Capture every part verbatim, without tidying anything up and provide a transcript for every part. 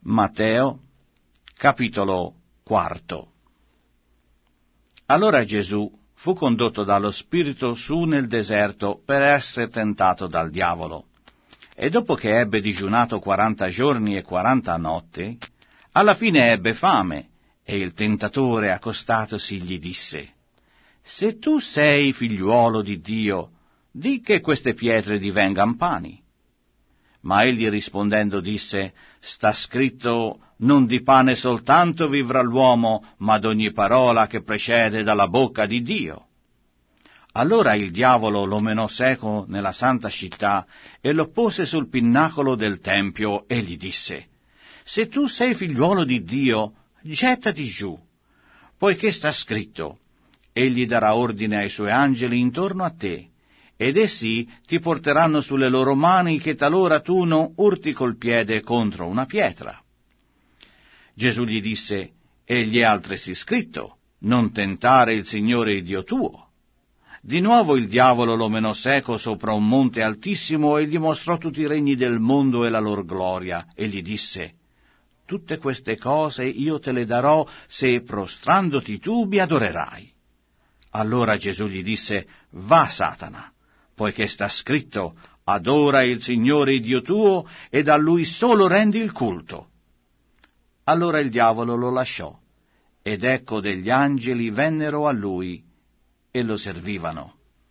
Matteo, capitolo quarto. Allora Gesù fu condotto dallo Spirito su nel deserto per essere tentato dal diavolo. E dopo che ebbe digiunato quaranta giorni e quaranta notti, alla fine ebbe fame, e il tentatore accostatosi gli disse: «Se tu sei figliuolo di Dio, di che queste pietre divengan pani». Ma egli rispondendo disse: «Sta scritto, non di pane soltanto vivrà l'uomo, ma d'ogni parola che procede dalla bocca di Dio». Allora il diavolo lo menò seco nella santa città e lo pose sul pinnacolo del tempio e gli disse: «Se tu sei figliuolo di Dio, gettati giù, poiché sta scritto, egli darà ordine ai suoi angeli intorno a te, ed essi ti porteranno sulle loro mani, che talora tu non urti col piede contro una pietra». Gesù gli disse: «Egli è altresì scritto, non tentare il Signore Dio tuo». Di nuovo il diavolo lo menò seco sopra un monte altissimo e gli mostrò tutti i regni del mondo e la loro gloria, e gli disse: «Tutte queste cose io te le darò se prostrandoti tu mi adorerai». Allora Gesù gli disse: «Va, Satana, poiché sta scritto, adora il Signore Dio tuo ed a Lui solo rendi il culto». Allora il diavolo lo lasciò, ed ecco degli angeli vennero a lui e lo servivano.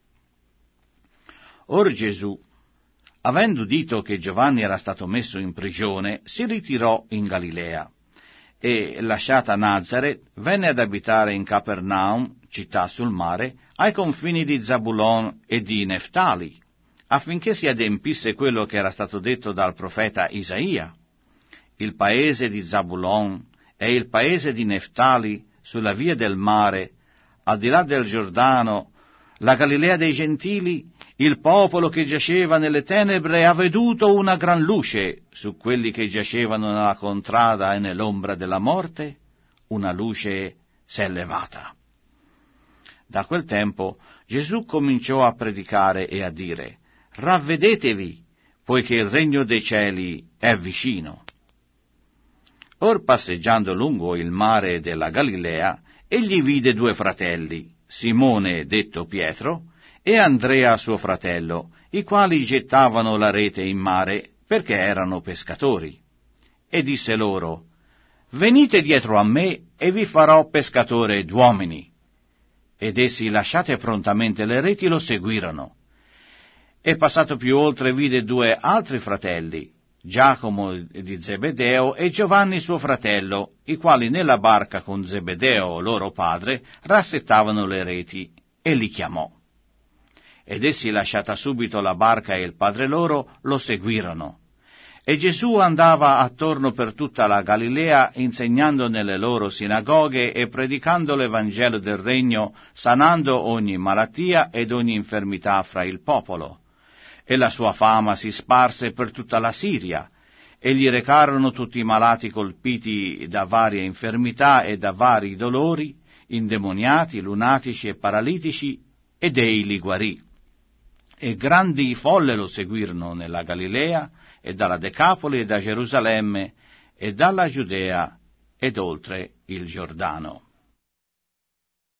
Or Gesù, avendo udito che Giovanni era stato messo in prigione, si ritirò in Galilea, e, lasciata Nazaret, venne ad abitare in Capernaum, città sul mare, ai confini di Zabulon e di Neftali, affinché si adempisse quello che era stato detto dal profeta Isaia: «Il paese di Zabulon e il paese di Neftali, sulla via del mare, al di là del Giordano, la Galilea dei Gentili, il popolo che giaceva nelle tenebre ha veduto una gran luce. Su quelli che giacevano nella contrada e nell'ombra della morte, una luce s'è levata». Da quel tempo Gesù cominciò a predicare e a dire: «Ravvedetevi, poiché il regno dei cieli è vicino». Or passeggiando lungo il mare della Galilea, egli vide due fratelli, Simone detto Pietro e Andrea suo fratello, i quali gettavano la rete in mare, perché erano pescatori. E disse loro: «Venite dietro a me, e vi farò pescatore d'uomini». Ed essi, lasciate prontamente le reti, lo seguirono. E passato più oltre vide due altri fratelli, Giacomo di Zebedeo e Giovanni suo fratello, i quali nella barca con Zebedeo loro padre rassettavano le reti, e li chiamò. Ed essi, lasciata subito la barca e il padre loro, lo seguirono. E Gesù andava attorno per tutta la Galilea, insegnando nelle loro sinagoghe e predicando l'Evangelo del regno, sanando ogni malattia ed ogni infermità fra il popolo. E la sua fama si sparse per tutta la Siria, e gli recarono tutti i malati colpiti da varie infermità e da vari dolori, indemoniati, lunatici e paralitici, ed ei li guarì. E grandi folle lo seguirono nella Galilea, e dalla Decapoli, e da Gerusalemme, e dalla Giudea, ed oltre il Giordano.